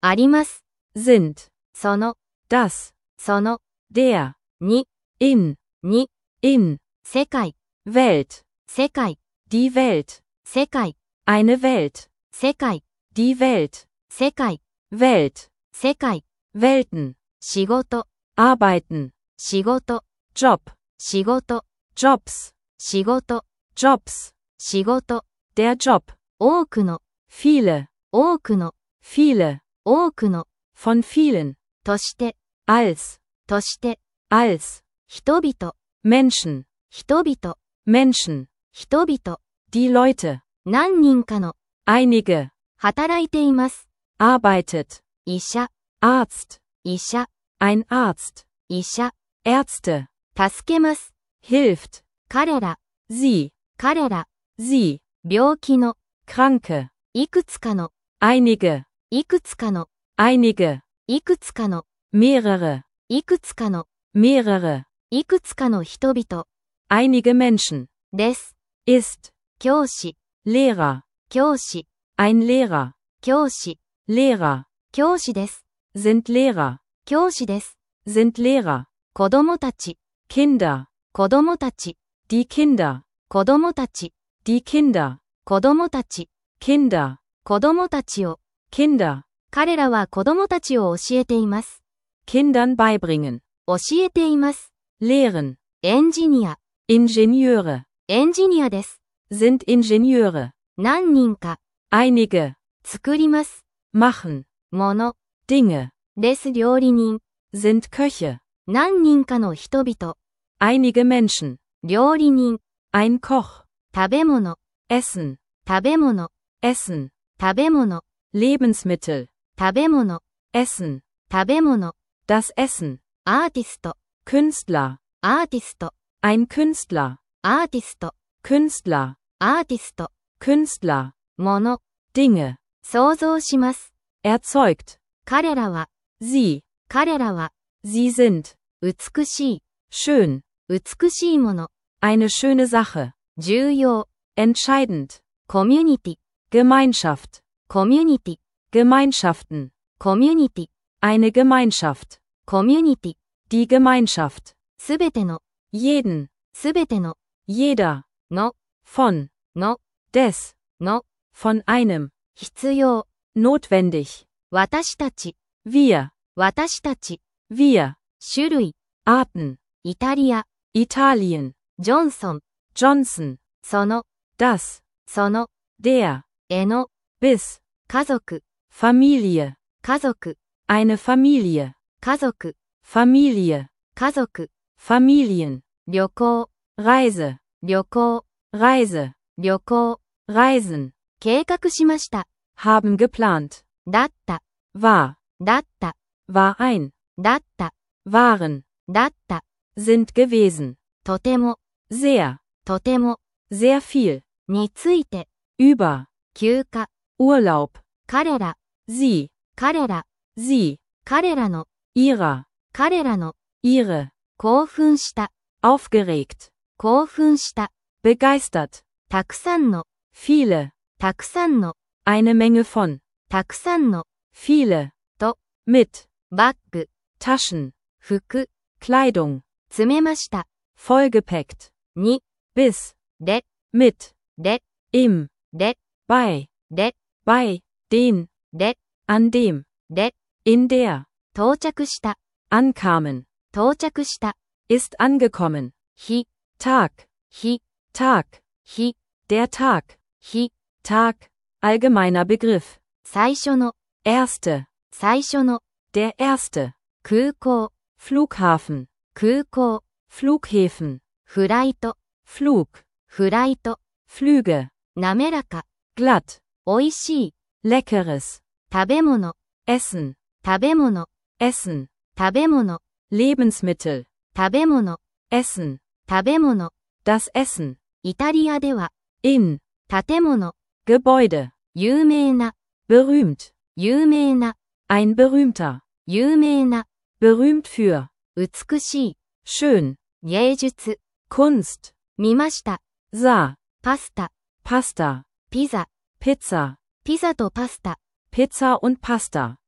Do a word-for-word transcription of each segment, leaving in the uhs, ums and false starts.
あります。 sind, その、 das, その、 der, に、 in, に、 in, 世界、 Welt, 世界、 die Welt, 世界、 eine Welt, 世界、 die Welt, 世界、 Welt, 世界、 Welten, 仕事、 arbeiten, 仕事、 Job, 仕事、 Jobs, 仕事、 Jobs, 仕事、 der Job, 多くの、 viele, 多くの、 viele, 多くの、 von vielen, として、 als, として、 als, 人々、 Menschen, 人々、 Menschen, 人々、 die Leute, 何人かの、 einige, 働いています。 arbeitet, 医者、 Arzt, 医者、 ein Arzt, 医者、 Ärzte, 助けます。 hilft, 彼ら、 sie, 彼ら、 sie, 病気の、 Kranke, いくつかの、 einige, いくつかの、 einige, いくつかの、 mehrere, いくつかの、 mehrere, いくつかの人々、 einige Menschen, です。 ist, 教師、 Lehrer, 教師、 ein Lehrer, 教師、 Lehrer, 教師です。 sind Lehrer, 教師です。 sind Lehrer, 子供たち、 Kinder, 子供たち、 die Kinder, 子供たち、 die Kinder, 子供たち、 Kinder, 子供たちを、 Kinder, 彼らは子供たちを教えています。 Kindern beibringen, 教えています。 lehren, エンジニア、 Ingenieure, エンジニアです。 sind Ingenieure, 何人か、 einige, 作ります。 machen, もの、 Dinge, です料理人。 sind Köche, 何人かの人々、 einige Menschen, 料理人、 ein Koch, 食べ物、 Essen, 食べ物、 Essen, 食べ物、 Lebensmittel, 食べ物、 Essen, 食べ物、 das Essen, アーティスト、 Künstler, アーティスト、 ein Künstler, アーティスト、 Künstler, アーティスト、 Künstler, もの、 Dinge, 想像します。 erzeugt, 彼らは、 sie, 彼らは、 sie sind, 美しい、 schön, 美しいもの、 eine schöne Sache, 重要、 entscheidend, コミュニティ、 Gemeinschaft, コミュニティ、 Gemeinschaften, コミュニティ、 eine Gemeinschaft, コミュニティ、 die Gemeinschaft, すべての、 jeden, すべての、 jeder, の、 von, の、 des, の、 von einem, 必要、 notwendig, 私たち、 wir, 私たち、 wir, 種類、 Arten, イタリア、 Italien, ジョンソン、 Johnson, その、 das, その、 der, えの、 bis, 家族、 Familie, 家族、 eine Familie, 家族、 Familie, 家族、 Familien, 旅行、 Reise, 旅行、 Reise, 旅行、 Reisen, 計画しました。 haben geplant, だった、 war, だった、 war ein, だった、 waren, だった、 sind gewesen, とても、 sehr, とても、 sehr viel, について、 über, 休暇、 Urlaub, 彼ら、 sie, 彼ら、 sie, 彼らの、 ihrer, 彼らの、 ihre, 興奮した、 aufgeregt, 興奮した、 begeistert, たくさんの、 viele, たくさんの、 eine Menge von, たくさんの、 viele, と、 mit, バッグ、 Taschen, 服、 Kleidung, 詰めました。 vollgepackt, に、 bis, で、 mit, で、 im, で、 bei, で、 bei, den, で、 an dem, で、 in der, 到着した、 ankamen, 到着した、 ist angekommen, 日、 Tag, 日、 Tag, 日、 der Tag, 日、 Tag, allgemeiner Begriff, 最初の、 erste, 最初の、 der erste, 空港、 Flughafen, 空港、 Flughäfen, フライト、 Flug, フライト、 Flüge, 滑らか、 glatt, 美味しい、 leckeres, 食べ物、 Essen, 食べ物、 Essen, 食べ物、 Lebensmittel, 食べ物、 Essen, 食べ物、 das Essen, イタリアでは、 in, 建物、 Gebäude, 有名な、 berühmt, 有名な、 ein berühmter, 有名な、 berühmt für, 美しい、 schön, 芸術、 Kunst, 見ました、 sah, パスタ、 Pasta, ピザ、 Pizza, ピザとパスタ、 Pizza und Pasta,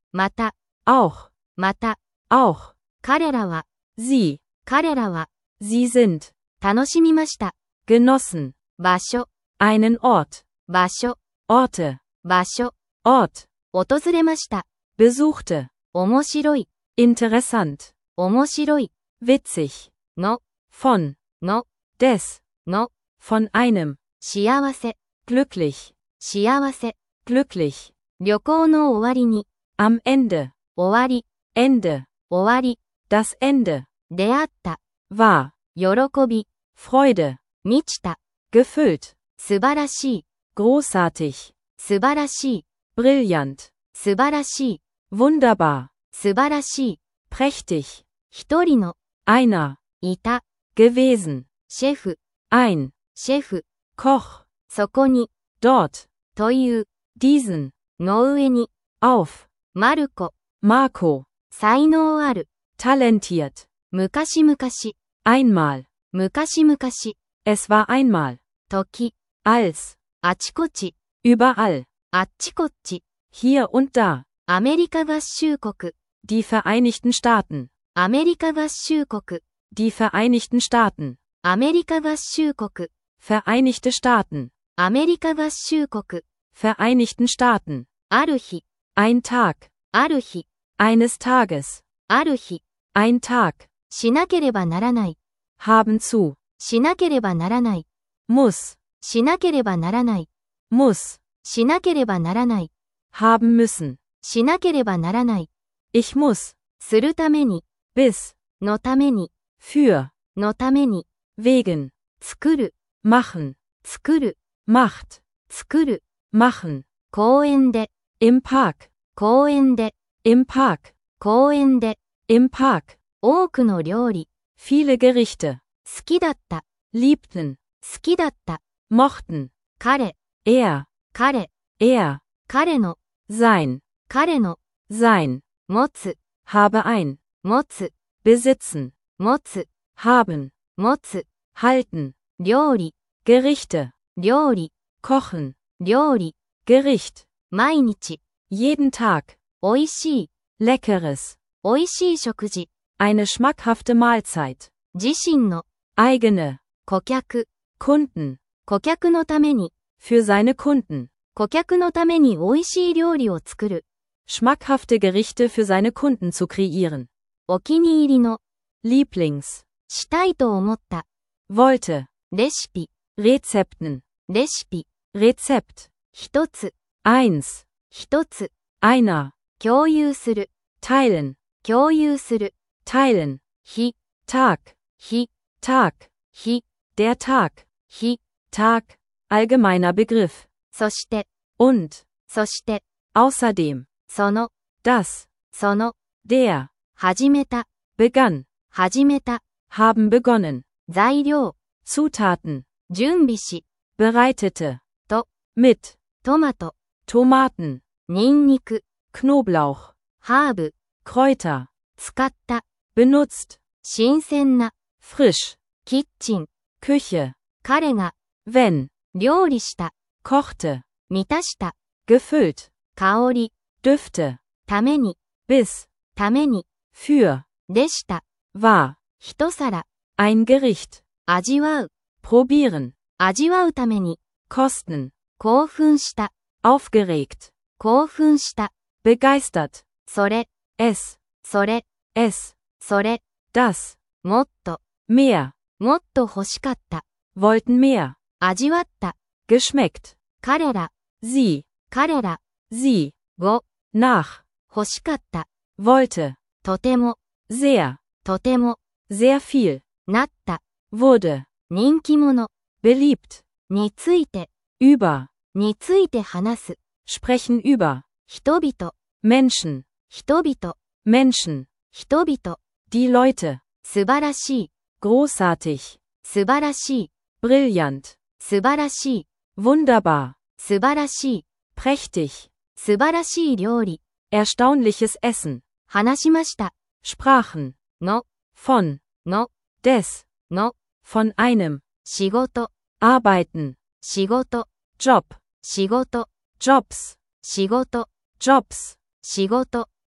また、 auch, また、 auch, 彼らは、 sie, 彼らは、 sie sind, 楽しみました。 genossen, 場所、 einen Ort, 場所、 Orte, 場所、 Ort, 訪れました。 besuchte, 面白い、 interessant, 面白い、 witzig, の、 von, の、 des, の、 von einem, 幸せ、 glücklich, 幸せ、 glücklich, 旅行の終わりに、 am Ende, 終わり、 Ende, 終わり、 das Ende, 出会った、 war, 喜び、 Freude, 満ちた、 gefüllt, 素晴らしい、 großartig, 素晴らしい、 brillant, 素晴らしい、 wunderbar, 素晴らしい、 prächtig, 一人の、 einer, いた、 gewesen, シェフ、 ein, シェフ、 Koch, そこに、 dort, という、 diesen, の上に、 auf, マルコ、 Marco, 才能ある、 talentiert, 昔々、 einmal, 昔々、 es war einmal, 時、 als, あちこち、 überall, あっちこっち、 hier und da, アメリカ合衆国、 die Vereinigten Staaten, アメリカ合衆国、 die Vereinigten Staaten, アメリカ合衆国、 Vereinigte Staaten, アメリカ合衆国、 Vereinigten Staaten, ある日、 ein Tag, ある日、 eines Tages, ある日、 ein Tag, しなければならない、 haben zu, しなければならない、 muss, しなければならない、 muss, しなければならない、 haben müssen, しなければならない、 ich muss, するために、 bis, のために、 für, のために、 wegen, 作る、 machen, 作る、 macht, 作る、 machen, 公園で、 im Park, 公園で、 im Park, 公園で、 im Park, 多くの料理、 viele Gerichte, 好きだった、 liebten, 好きだった、 mochten, 彼、 er, 彼、 er, 彼の、 sein, 彼の、 sein, 持つ、 habe ein, 持つ、 besitzen, 持つ、 haben, 持つ、 halten, 料理、 Gerichte, 料理、 kochen, 料理、 Gericht, 毎日、 jeden Tag, おいしい、 leckeres, おいしい食事、 eine schmackhafte Mahlzeit, 自身の、 eigene, 顧客、 Kunden, 顧客のために、 für seine Kunden, 顧客のためにおいしい料理を作る、 schmackhafte Gerichte für seine Kunden zu kreieren, お気に入りの、 Lieblings, したいと思った、 wollte, レシピ、 Rezepten, レシピ、 Rezept, 一つ、 eins, 一つ、 einer, 共有する、 teilen, 共有する、 teilen, 日、 Tag, 日、 Tag, 日、 der Tag, 日、 Tag, allgemeiner Begriff, そして、 und, そして、 außerdem, その、 das, その、 der, 始めた、 begann, 始めた、 haben begonnen, 材料、 Zutaten, 準備し、 bereitete, と、 mit, トマト、 Tomaten, ニンニク、 Knoblauch, ハーブ、 Kräuter, 使った、 benutzt, 新鮮な、 frisch, キッチン、 Küche, 彼が、 wenn, 料理した、 kochte, 満たした、 gefüllt, 香り、 Düfte, ために、 bis, ために、 für, でした、 war, 一皿、 ein Gericht, 味わう、 probieren, 味わうために、 kosten, 興奮した、 aufgeregt, 興奮した、 begeistert, それ、 es, それ、 es, それ、 das, もっと、 mehr, もっと欲しかった、 wollten mehr, 味わった、 geschmeckt, 彼ら、 sie, 彼ら、 sie, ご、 nach, 欲しかった、 wollte, とても、 sehr, とても、 sehr viel, なった、 wurde, 人気者、 beliebt, について、 über, について話す、 sprechen über, 人々、 Menschen, 人々、 Menschen, 人々、 die Leute, 素晴らしい、 großartig, 素晴らしい、 brillant, 素晴らしい、 wunderbar, 素晴らしい、 prächtig, 素晴らしい料理、 erstaunliches Essen, 話しました、 sprachen, の、 von, の、 des, の、 von einem, 仕事、 arbeiten, 仕事、 Job, 仕事、 Jobs, 仕事、 Jobs, 仕事、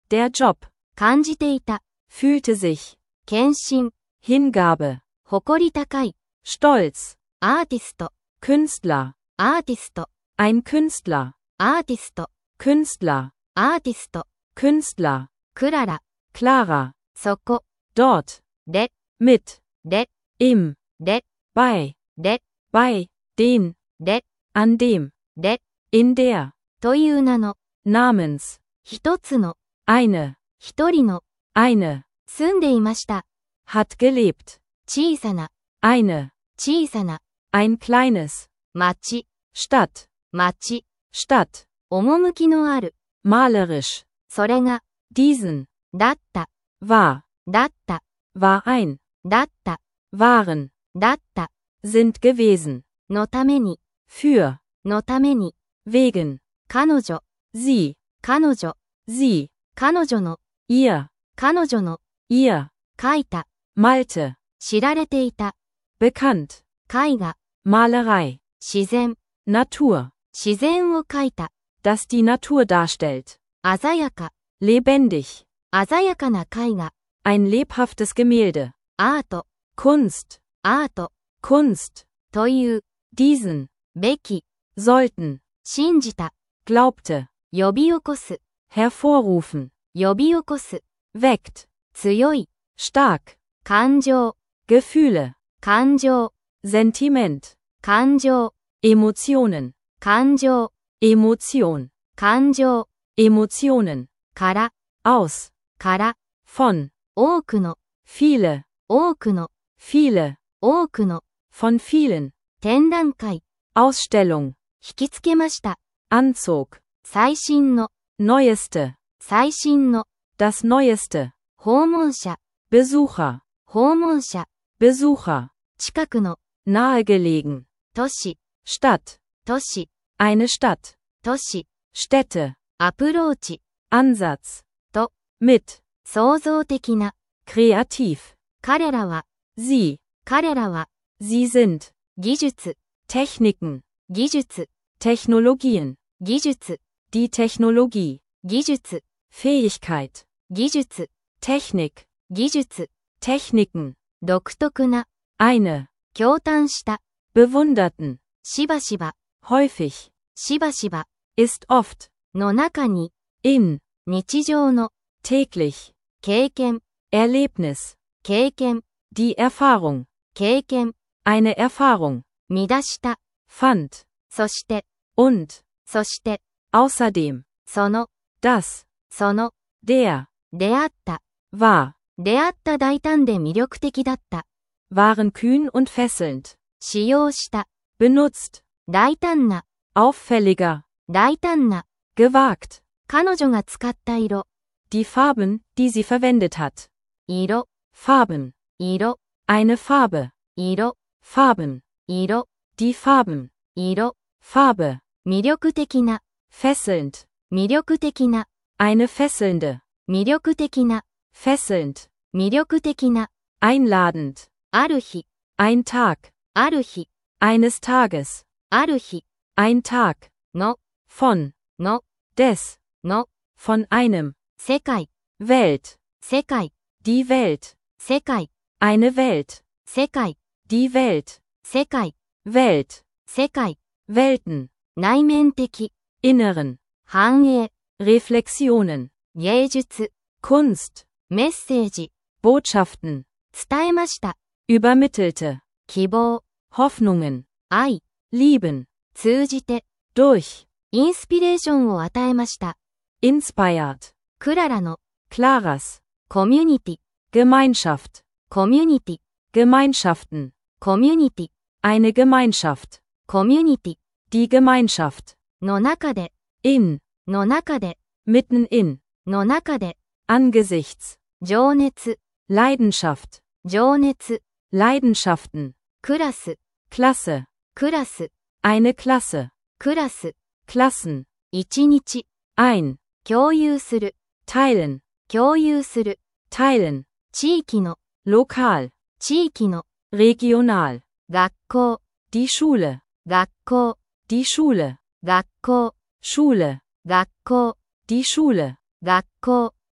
Der Job. 感じていた。 Fühlte sich. 献身。 Hingabe. 誇り高い。 Stolz. アーティスト。 Künstler. アーティスト。 Ein Künstler. アーティスト。 Künstler. アーティスト。 Künstler. クララ。 Clara. そこ。 Dort. で。 Mit. で。 Im. で。 Bei. で。 Bei. Den. で。 An dem. で。 In der. という名の。 Namens. 一つの。 Eine. 一人の。 Eine. 住んでいました。 Hat gelebt. 小さな。 Eine. 小さな。 Ein kleines. 町。 Stadt. 町。 Stadt. 趣のある。 Malerisch. それが。 Diesen. だった。 War. だった。 War ein. だった。 Waren. だった。 Sind gewesen. のために。 Für. のために。 Wegen. 彼女。 Sie. 彼女。 Sie. 彼女の。 Ihr. 彼女の。 Ihr. 描いた。 Malte. 知られていた。 Bekannt. 絵画。 Malerei. 自然。 Natur. 自然を描いた。 Das die Natur darstellt. 鮮やか。 Lebendig. 鮮やかな絵画。 Ein lebhaftes Gemälde. アート。 Kunst. アート。 Kunst. という。 Diesen. べき。 Sollten. 信じた。 Glaubte. 呼び起こす。 Hervorrufen. 呼び起こす。 Weckt. 強い。 Stark. 感情。 Gefühle. 感情。 Sentiment. 感情。 Emotionen. 感情。 Emotion. 感情。 Emotionen. から。 Aus. から。 Von. 多くの。 Viele. 多くの。 Viele. 多くの。 Von vielen. 展覧会。 Ausstellung. 引きつけました。 Anzog. 最新の。 Neueste. 最新の。 Das Neueste. 訪問者。 Besucher. 訪問者。 Besucher. 近くの。 Nahegelegen. 都市。 Stadt. 都市。 Eine Stadt. 都市。 Städte. アプローチ。 Ansatz. と。 Mit. 創造的な。 Kreativ. 彼らは。 Sie. 彼らは。 Sie sind. 技術。 Techniken. 技術。 Technologien. 技術。 Die Technologie. 技術。 Fähigkeit. 技術。 Technik. 技術。 Techniken. 独特な。 Eine. 驚嘆した。 Bewunderten. しばしば。 Häufig. しばしば。 Ist oft. の中に。 In. 日常の。 Täglich. 経験。 Erlebnis. 経験。 Die Erfahrung. 経験。 Eine Erfahrung. 乱した。 Fand. そして。 Und. そして。 Außerdem. その。 Das. その。 Der. 出会った。 War. 出会った大胆で魅力的だった。 Waren kühn und fesselnd. 使用した。 Benutzt. 大胆な。 Auffälliger. 大胆な。 Gewagt. 彼女が使った色。 Die Farben, die sie verwendet hat. 色。 Farben. 色。 Eine Farbe. 色。 Farben. 色。 Die Farben. 色。 Farbe. 魅力的な。 Fesselnd. 魅力的な。 Eine fesselnde. 魅力的な。 Fesselnd. 魅力的な。 Einladend. ある日。 Ein Tag. ある日。 Eines Tages. ある日。 Ein Tag. の。 Von. の。 Des. の。 Von einem. 世界。 Welt. 世界。 Die Welt. 世界。 Eine Welt. 世界。 Die Welt. 世界。 Welt. 世界。 Welten. 内面的。 Inneren. 繁栄。 Reflexionen. 芸術。 Kunst. メッセージ。 Botschaften. 伝えました。 Übermittelte. 希望。 Hoffnungen. 愛。 Lieben. 通じて。 Durch. インスピレーションを与えました。 Inspired. クララの。 Claras. コミュニティ。 Gemeinschaft. コミュニティ。 Gemeinschaften. コミュニティ。 Eine Gemeinschaft. コミュニティ。 Die Gemeinschaft. の中で。 In. の中で。 Mitten in. の中で。 Angesichts. 情熱。 Leidenschaft. 情熱。 Leidenschaften. クラス。 Klasse. クラス。 Eine Klasse. クラス。 Klassen. 一日。 Ein. 共有する。 Teilen. 共有する。 Teilen. 地域の。 Lokal. 地域の。 Regional. 学校。 Die Schule. 学校。 Die Schule. 学校。 Schule. 学校。 Die Schule. 学校。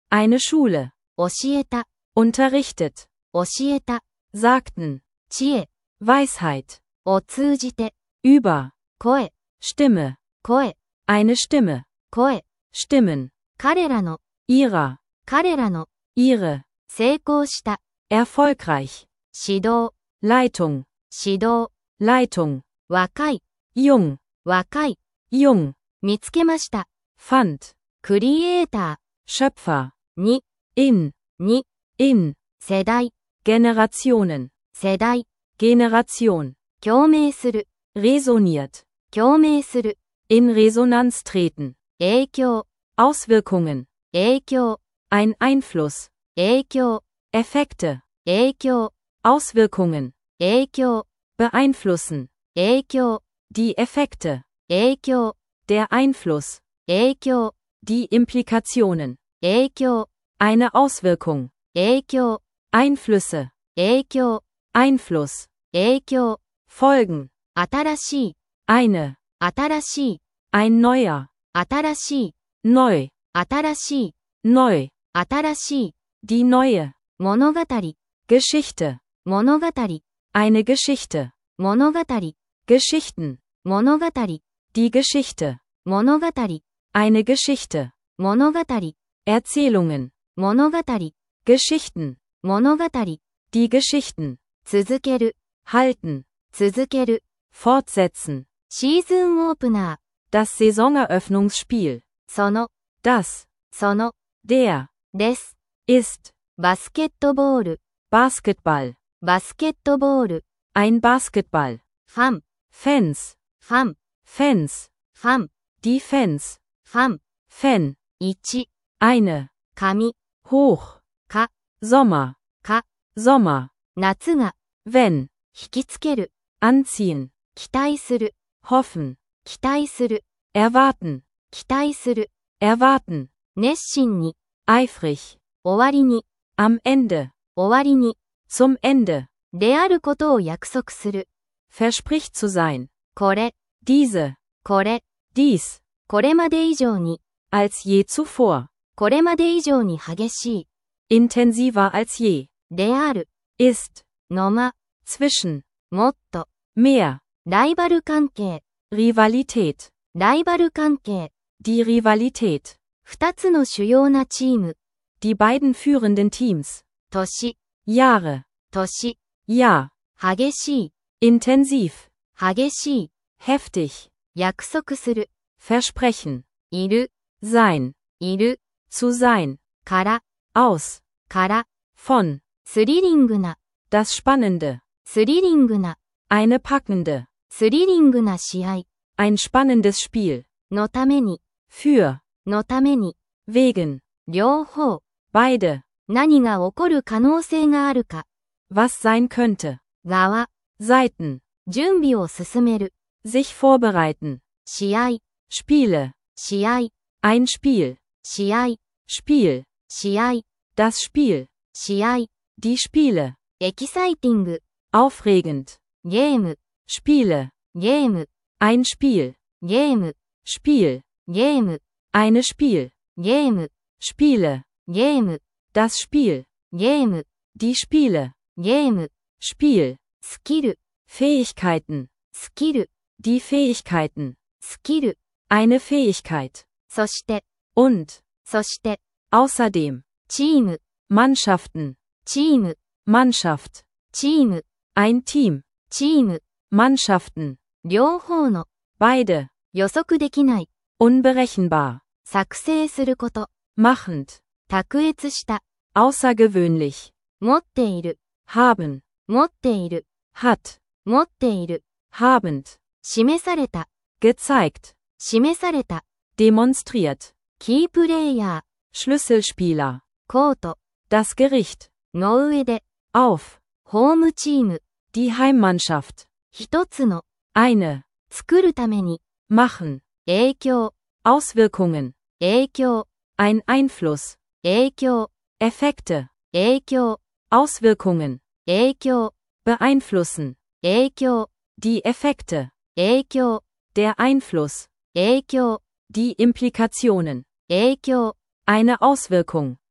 Eine Schule. 教えた、 Unterrichtet. 教えた、 Sagten. 知恵 Weisheit. を通じて、 Über. 声、 Stimme. 声、 Eine Stimme. 声、 Stimmen. 彼らの、 Ihrer. 彼らの、 Ihre. 成功した、 Erfolgreich. 指導、 Leitung. 指導、 Leitung. 若い、 Jung. 若い、 Jung. 見つけました、 Fand. クリエイタ Schöpfer. ー、に、 In. に、 In. 世代、 Generationen. 世代、 Generation. 共鳴する、 Resoniert. 共鳴する、 In Resonanz treten. 影響、 Auswirkungen. 影響、 Ein Einfluss. 影響、 Effekte. 影響、 Auswirkungen. 影響、 Beeinflussen. 影響、 Die Effekte. 影響、 Der Einfluss. 影響、 Die Implikationen. 影響、 Eine Auswirkung. 影響、 Einflüsse. 影響、 Einfluss. 影響、 Folgen. 新しい、 Eine. 新しい、 Ein neuer. 新しい、 Neu. 新しい、 Neu. 新しい、 Die neue. 物語、 Geschichte. 物語、 Eine Geschichte. 物語、 Geschichten. 物語、 Die Geschichte. 物語、 Eine Geschichte. 物語、 Erzählungen. 物語、 Geschichten. 物語、 Die Geschichten. 続ける、 Halten. 続ける、 Fortsetzen. シーズンオープナ Das Saisoneröffnungsspiel. ー、その、 Das. その、 Der. です。 Ist. バスケットボール、 Basketball. バスケットボール、 Ein Basketball. ファン、 Fans. ファン、 Fans. ファン、 Die Fans. ファン、 Fan. いち、 Eine. 紙、 Hoch. か、 Sommer. か、 Sommer. 夏が、 Wenn. 引きつける、 Anziehen. 期待する、 Hoffen. 期待する、 Erwarten. 期待する、 Erwarten. 熱心に、 Eifrig. 終わりに、 Am Ende. 終わりに、 Zum Ende. であることを約束する。 Verspricht zu sein. これ、 Diese. これ、 Dies. これまで以上に、 Als je zuvor. これまで以上に激し Intensiver als je. い、である、 Ist. のま、 Zwischen. もっと、 Mehr. ライバル関係、 Rivalität. ライバル関係、 Die Rivalität. 二つの主要なチーム、 Die beiden führenden Teams. 年、 Jahre. 年、 Jahr. 激しい、 Intensiv. 激しい、 Heftig. 約束する、 Versprechen. いる、 Sein. いる、 Zu sein. から、 Aus. から、 Von. スリリングな、 Das Spannende. スリリングな、 Eine packende. スリリングな試合、 Ein spannendes Spiel. のために、 Für. のために、 Wegen. 両方、 Beide. 何が起こる可能性があるか、 Was sein könnte. 側、 Seiten. 準備を進める、 Sich vorbereiten. 試合、 Spiele. 試合、 Ein Spiel. 試合、 Spiel. 試合、 Das Spiel. 試合、 Die Spiele. エキサイティング、 Aufregend. ゲーム、 Spiele. ゲーム、 Ein Spiel. ゲーム、 Spiel. ゲーム、 Eine Spiel. ゲーム、 Spiele. ゲーム、 Das Spiel. ゲーム、 Die Spiele. ゲーム、 Spiel. スキル、 Fähigkeiten. スキル、 Die Fähigkeiten. スキル、 Eine Fähigkeit. そして、 Und. そして、 Außerdem. チーム、 Mannschaften. チーム、 Mannschaft. チーム、 Ein Team. チーム、 Mannschaften. 両方の、 Beide. 予測できない、 Unberechenbar. 作成すること、 Machend. 卓越した、 Außergewöhnlich. 持っている、 Haben. 持っている、 Hat. 持っている、 Habend. 示された、 Gezeigt. 示された、 Demonstriert. キープレイヤー、 Schlüsselspieler. コート、 Das Gericht. の上で、 Auf. ホームチーム、 Die Heimmannschaft. 一つの、 Eine. 作るために、 Machen. 影響、 Auswirkungen. 影響、 Ein Einfluss. 影響、 Effekte. 影響、 Auswirkungen. 影響、 Beeinflussen. 影響、 Die Effekte. 影響、 Der Einfluss. 影響、 Die Implikationen. 影響、 Eine Auswirkung.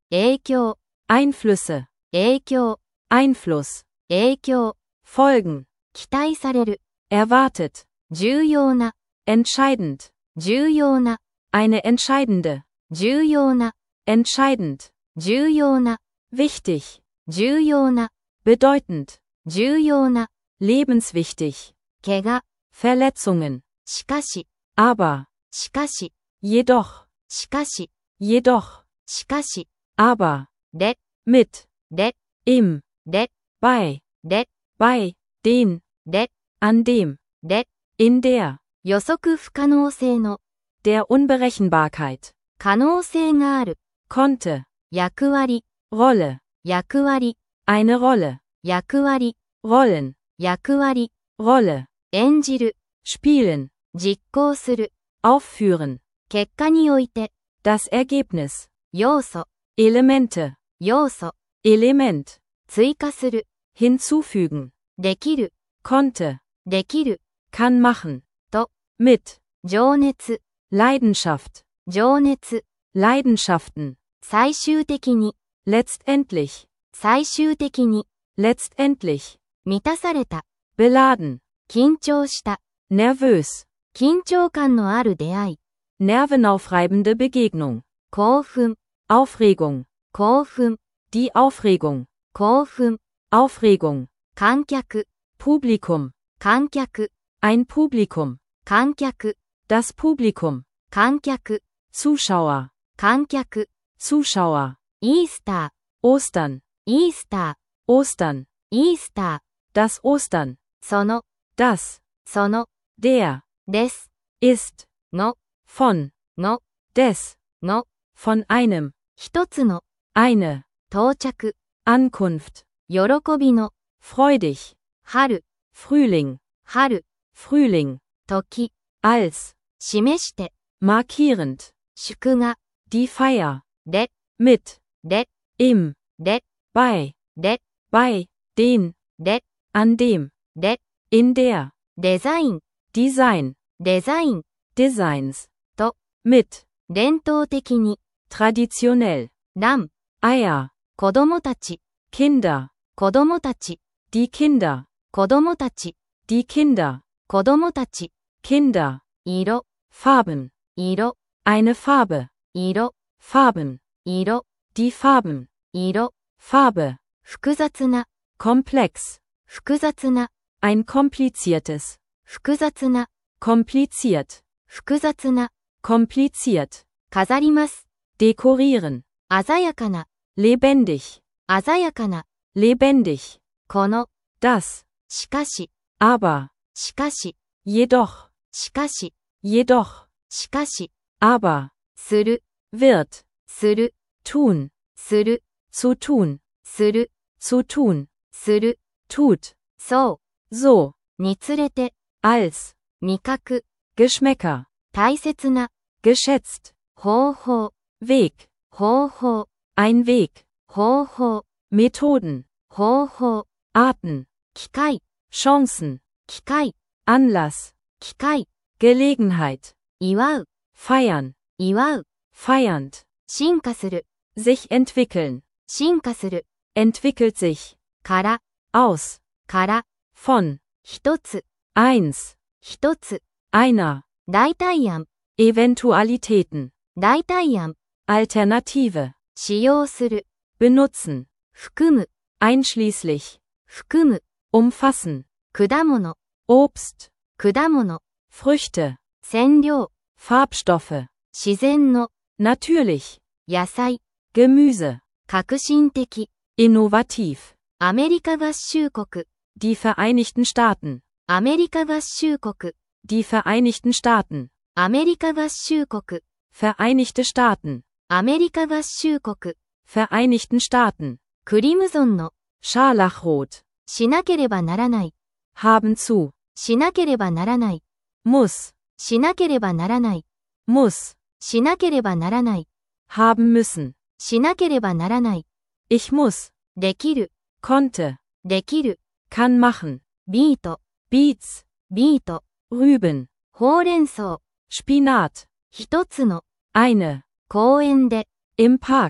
影響、 Einflüsse, 影響、 Einfluss, 影響、 Folgen, 期待される、 erwartet, 重要な、 entscheidend, 重要な、 eine entscheidende, 重要な、 entscheidend, 重要な、 wichtig, 重要な、 bedeutend, 重要な、 lebenswichtig, 怪我、 Verletzungen, しかし、 aber, しかし、 jedoch, しかし、 jedoch, しかし、 aber, で、 mit, で、 im, で、 bei, で、 bei, den, で、 an dem, で、 in der, 予測不可能性の、 der Unberechenbarkeit, 可能性がある、 konnte, 役割、 Rolle, 役割、 eine Rolle, 役割、 Rollen, 役割、 Rolle, 演じる、 spielen, 実行する、 aufführen, 結果において、 das Ergebnis, 要素、 Elemente, 要素、 Element, 追加する、 hinzufügen, できる、 konnte, できる、 kann machen, と、 mit, 情熱、 Leidenschaft, 情熱、 Leidenschaften, 最終的に、 letztendlich, 最終的に、 letztendlich, 満たされた、 beladen, 緊張した、 nervös, 緊張感のある出会い、 nervenaufreibende Begegnung, 興奮、 Aufregung, 興奮、 die Aufregung, 興奮、 Aufregung, 観客、 Publikum, 観客、 ein Publikum, 観客、 das Publikum, 観客、 Zuschauer, 観客、 Zuschauer, イースタ Ostern, ー、イースタ Ostern, ー、イースタ das Ostern, ー、その、 das, その、 der, です、 ist, の、 von, の、 des, の、 von einem, 一つの、 eine, 到着、 Ankunft, 喜びの、 freudig, 春、 Frühling, 春、 Frühling, 時、 als, 示して、 markierend, 祝賀、 die Feier, で、 mit, で、 im, で、 bei, で、 bei, den, で、 an dem, で、 in der, デザイン、 Design, デザイン、 Designs, と、 mit, 伝統的に、 traditionell, 卵、 Eier, 子供たち、 Kinder, 子供たち、 die Kinder, 子供たち、 die Kinder, 子供たち、 Kinder, 色、 Farben, 色、 eine Farbe, 色、 Farben, 色、 die Farben, 色、 Farbe, 複雑な、 komplex, 複雑な、 ein kompliziertes, 複雑な、 kompliziert, 複雑な、 kompliziert, 飾ります。 dekorieren, 鮮やかな、 lebendig, 鮮やかな、 lebendig, この、 das, しかし、 aber, しかし、 jedoch, しかし、 jedoch, しかし、 aber, する、 wird, する、 tun, する、 zu tun, する、 zu tun, する、 tut, そ so, う、につれて、 als, 味覚、 Geschmäcker, 大切な、 geschätzt, 方法、 Weg, 方法、 ein Weg, 方法、 Methoden, 方法、 Arten, 機会、 Chancen, 機会、 Anlass, 機会、 Gelegenheit, 祝う、 feiern, 祝う、 feiernd, 進化する、 sich entwickeln, 進化する、 entwickelt sich, から、 aus, から、 von, 一つ、 eins, 一つ、 einer, 代替案、 Eventualitäten, 代替案、 Alternative, 使用する、 benutzen, 含む、 einschließlich, 含む、 umfassen, 果物、 Obst, 果物、 Früchte, 染料、 Farbstoffe, 自然の、 natürlich, 野菜、 Gemüse, 革新的、 innovativ, アメリカ合衆国、 die Vereinigten Staaten, アメリカ合衆国、 die Vereinigten Staaten, アメリカ合衆国、 Vereinigte Staaten, アメリカ合衆国、 Vereinigten Staaten, クリムゾンの、 Scharlachrot, しなければならない、 haben zu, しなければならない、 muss, しなければならない、 muss, しなければならない、 haben müssen, しなければならない、 ich muss, できる、 konnte, できる、 kann machen, ビート、 Beets, ビート、 Rüben, ほうれん草、 Spinat, 一つの、 eine, 公園で、 im Park,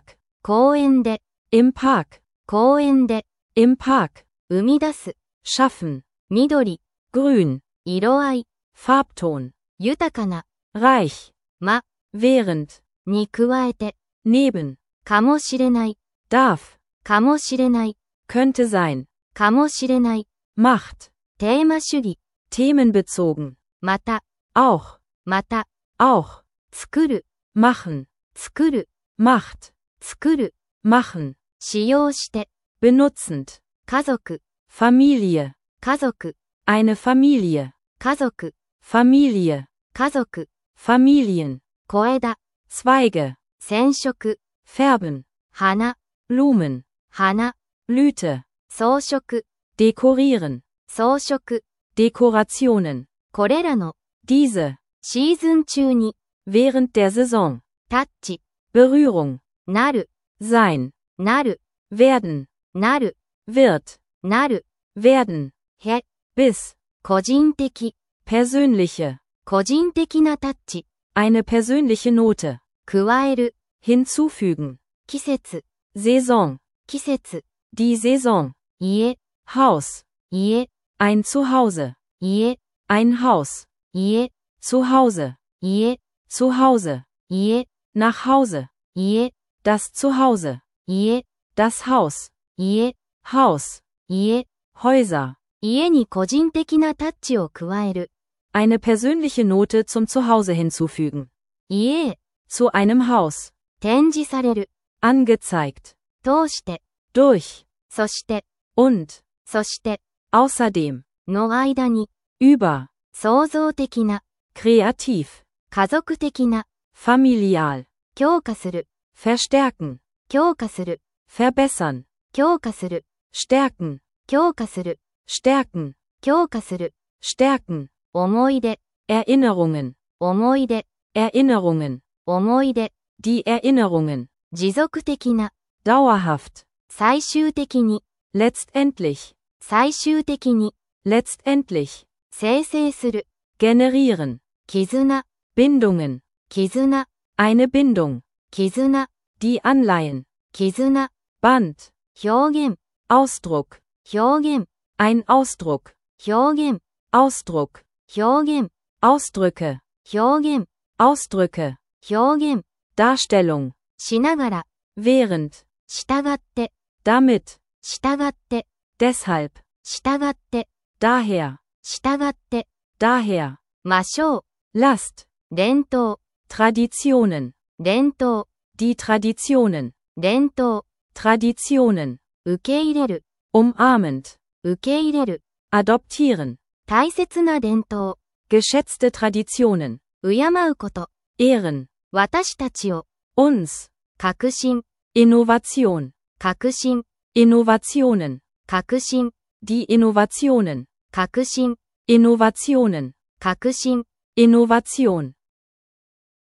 公園で、 im Park, 公園で、 im Park, 生み出す、 schaffen, 緑、 grün, 色合い、 Farbton, 豊かな、 reich, ま、 während, に加えて、 neben, かもしれない、 darf, かもしれない、 könnte sein, かもしれない、 macht, テーマ主義、 themenbezogen, また、 auch, また、 auch, 作る、 machen, 作る、 macht, 作る、 machen, 使用して、 benutzend, 家族、 Familie, 家族、 eine Familie, 家族、 Familie, 家族、 Familien, 小枝、 Zweige, 染色、 färben, 花、 Blumen, 花、 Blüte, 装飾、 dekorieren, 装飾、 Dekorationen, これらの、 diese, シーズン中に、 während der Saison, タッチ、 Berührung, なる、 sein, なる、 werden, なる、 wird, なる、 werden, へ、 bis, 個人的、 persönliche, 個人的なタッチ、 eine persönliche Note, 加える、 hinzufügen, 季節、 Saison, 季節、 die Saison, 家、 Haus, 家、 ein Zuhause, 家、 ein Haus, 家、 Zuhause, 家、 Zuhause, 家、 nach Hause, 家、 das Zuhause, 家、 das Haus, 家、 Haus, 家、 Häuser, 家に個人的なタッチを加える。 eine persönliche Note zum Zuhause hinzufügen, 家へ、 zu einem Haus, 展示される。 angezeigt, 通して、 durch, そして、 und, そして、 außerdem, の間に、 über, 創造的な、 kreativ, 家族的な、 familial, 強化する、 verstärken, 強化する、 verbessern, 強化する、 stärken, 強化する、 stärken, 強化する、 stärken, 思い出、 Erinnerungen, 思い出、 Erinnerungen, 思い出、 die Erinnerungen, 持続的な、 dauerhaft, 最終的に、 letztendlich, 最終的に、 letztendlich, 生成する、 generieren, 絆、 Bindungen, 絆、 eine Bindung, 絆、 die Anleihen, 絆、 Band, 表現、 Ausdruck, 表現、 ein Ausdruck, 表現、 Ausdruck, 表現、 Ausdrücke, 表現、 Ausdrücke, 表現、 Darstellung, しながら、 während, 従って、 damit, 従って、 deshalb, 従って、 daher, 従って、 daher, 魔性、 Last, 伝統、 Traditionen, 伝統、 die Traditionen, 伝統、 Traditionen, 受け入れる、 umarmend, 受け入れる、 adoptieren, 大切な伝統、 geschätzte Traditionen, 敬うこと、 ehren, 私たちを、 uns, 革新、 Innovation, 革新、 Innovationen, 革新、 die Innovationen, 革新、 Innovationen, 革新、 Innovation,